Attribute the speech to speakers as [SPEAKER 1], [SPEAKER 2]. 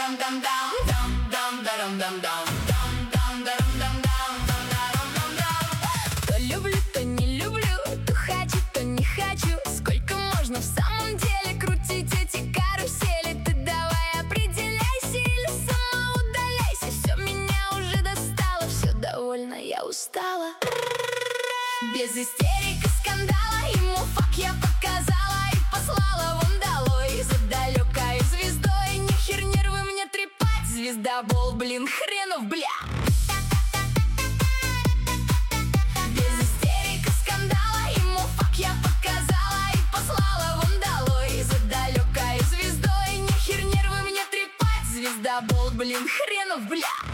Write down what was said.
[SPEAKER 1] То люблю, то не люблю, то хочу, то не хочу. Сколько можно в самом деле крутить эти карусели? Ты давай определяйся или сама удаляйся. Все меня уже достало, все довольно, я устала. Без истерик и скандала ему фак я показала и послала вон долой за далекой звездой. Нехер нервы мне трепать, звездобол, блин, хренов, бля. Без истерик и скандала ему фак я показала и послала вон долой за далекой звездой. Нехер нервы мне трепать, звездобол, блин, хренов, бля.